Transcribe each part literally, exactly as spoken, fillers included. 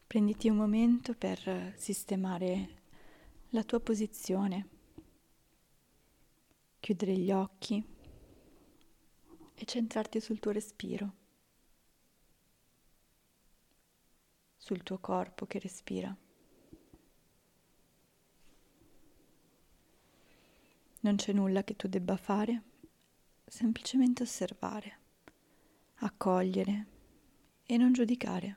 Prenditi un momento per sistemare la tua posizione, chiudere gli occhi e centrarti sul tuo respiro, sul tuo corpo che respira. Non c'è nulla che tu debba fare, semplicemente osservare, accogliere e non giudicare.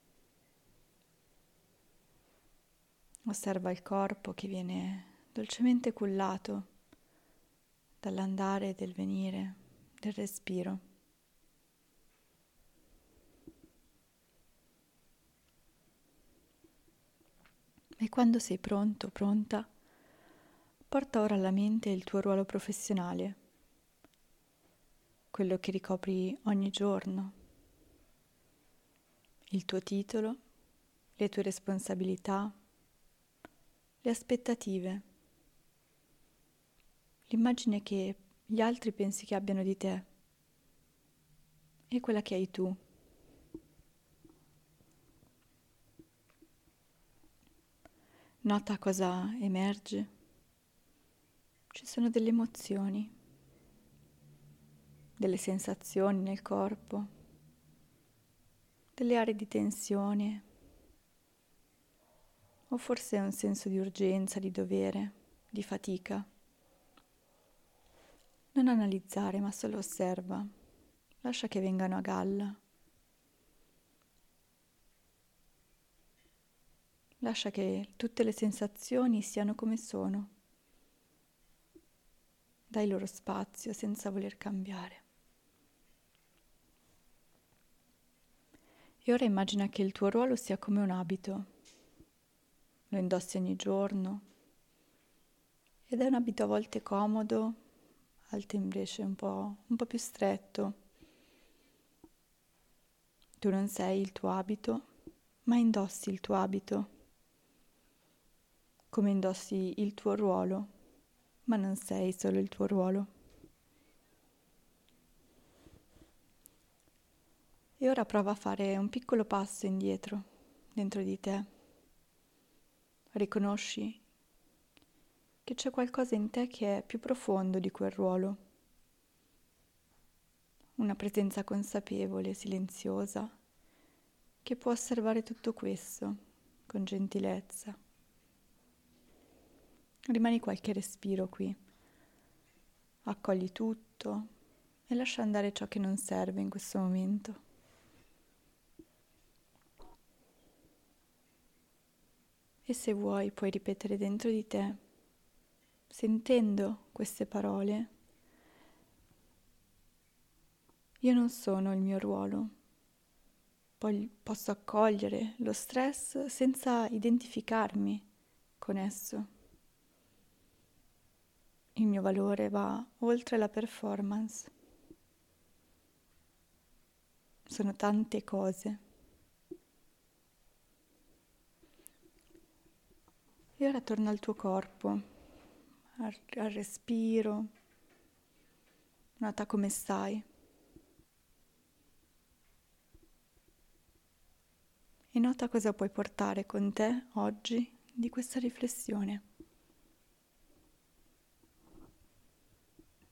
Osserva il corpo che viene dolcemente cullato dall'andare e del venire del respiro. E quando sei pronto, pronta, porta ora alla mente il tuo ruolo professionale, quello che ricopri ogni giorno, il tuo titolo, le tue responsabilità, le aspettative, l'immagine che gli altri pensi che abbiano di te e quella che hai tu. Nota cosa emerge. Ci sono delle emozioni, delle sensazioni nel corpo, delle aree di tensione, o forse un senso di urgenza, di dovere, di fatica. Non analizzare, ma solo osserva. Lascia che vengano a galla. Lascia che tutte le sensazioni siano come sono. Dai loro spazio senza voler cambiare. E ora immagina che il tuo ruolo sia come un abito. Lo indossi ogni giorno ed è un abito a volte comodo, a volte invece un po', un po' più stretto. Tu non sei il tuo abito, ma indossi il tuo abito, come indossi il tuo ruolo, ma non sei solo il tuo ruolo. E ora prova a fare un piccolo passo indietro, dentro di te. Riconosci che c'è qualcosa in te che è più profondo di quel ruolo. Una presenza consapevole, silenziosa, che può osservare tutto questo con gentilezza. Rimani qualche respiro qui. Accogli tutto e lascia andare ciò che non serve in questo momento. E se vuoi puoi ripetere dentro di te, sentendo queste parole: io non sono il mio ruolo. Poi posso accogliere lo stress senza identificarmi con esso. Il mio valore va oltre la performance. Sono tante cose. E ora torna al tuo corpo, al, al respiro. Nota come stai. E nota cosa puoi portare con te oggi di questa riflessione.